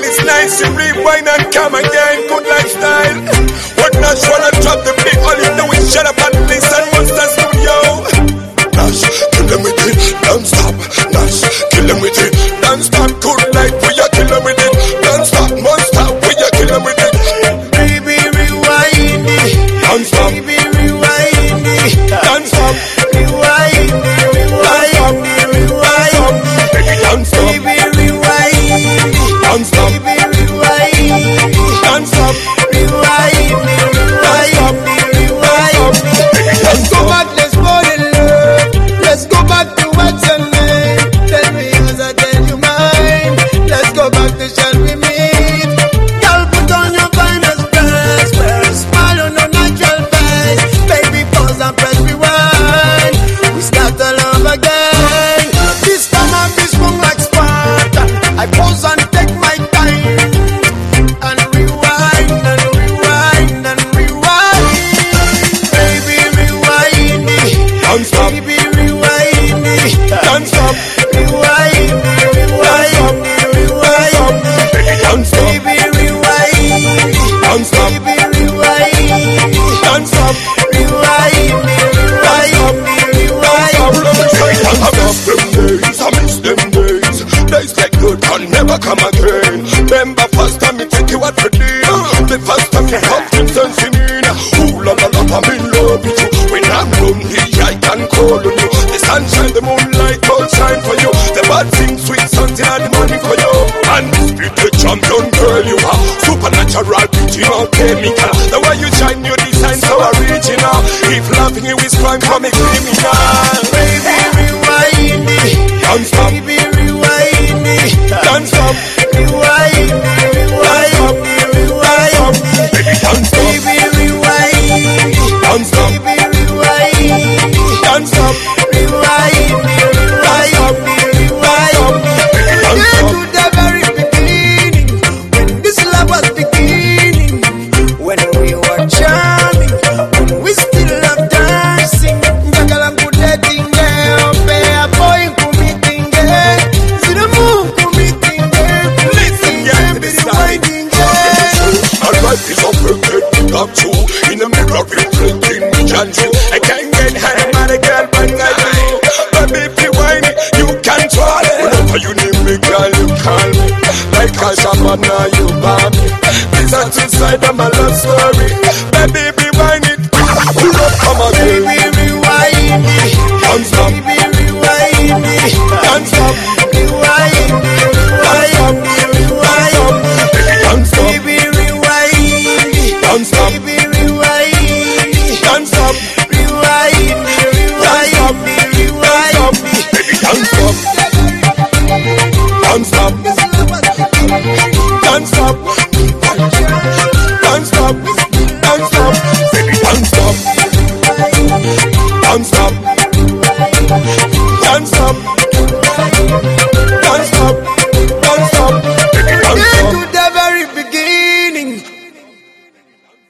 It's nice to rewind and come again. Good lifestyle. What Nash wanna drop the beat? All you do is shut up and listen. Monster Studio. Nash, kill them with it, don't stop. Nash, kill them with it, don't stop. Good life, we are kill them with it, don't stop. Monster, we are kill them with it. Baby, rewind it. Don't stop. Baby, rewind it. Don't stop. Rewind it, rewind it, rewind it. Baby, don't stop. Baby, rewind it. Don't stop. Baby, rewind it. Don't stop. Rewind it, rewind it, rewind it. Baby, don't Let's go stop. back, let's fall in love. Let's go back to what's your name. Tell me yours, I tell you mine. Let's go back to shall we meet. Girl, put on your finest dress. Wear a smile on your natural face. Baby, pause and press rewind. We start all over again. This time I'll be strong like Sparta. I pause and take my time. And rewind and rewind and rewind. Baby, rewind it. Don't stop. Baby, rewind it. Don't stop. Rewind it, rewind it, rewind it. Baby, don't stop. Baby, rewind it. Don't stop. Baby, rewind it. Don't stop. Rewind it, rewind it, rewind it. I miss them days. Days get good can never come again. Remember first time me take you out for dinner. The first time you talked in sense in me. Ooh la la la, I'm in love with you. When I'm lonely, I can call on you. The sunshine, the moonlight, all shine for you. The bad things, sweet something, and the money for you. And the champion girl you are. Supernatural beauty, no chemical. The way you shine, your design so original. If laughing you is crime, come a criminal. Baby, rewind it. Don't stop. Baby, rewind it. Don't stop. Rewind it, rewind it, rewind it. Baby, don't stop. Baby, rewind it. Don't stop. Baby, rewind it. Don't stop. Rewind it, rewind it, rewind it. Baby, don't Get stop. to the very beginning, when this love was beginning, when we were charming, when we still love dancing. Njagala nkuletinge, obeya boy nkumitinge, zina mu nkumitinge, Listen, yeah, to this side. Our life is a perfect love too. In the mirror reflecting me and you. I can't get high, man, a girl, but I do. Baby, if you whine it, you control it. Whenever you need me, girl, you call me. Like a shaman, now you bomb me. This is two side of my love story. Baby, if you whine it, pull up, come on, Baby, baby. rewind it. Don't stop. Baby, rewind it. Don't stop. Rewind it, rewind it, rewind it. Baby, don't stop. Baby, rewind it. Don't stop. Baby, rewind it. Don't stop. Rewind it, rewind it, rewind it. Baby, don't stop. Don't stop. Don't stop.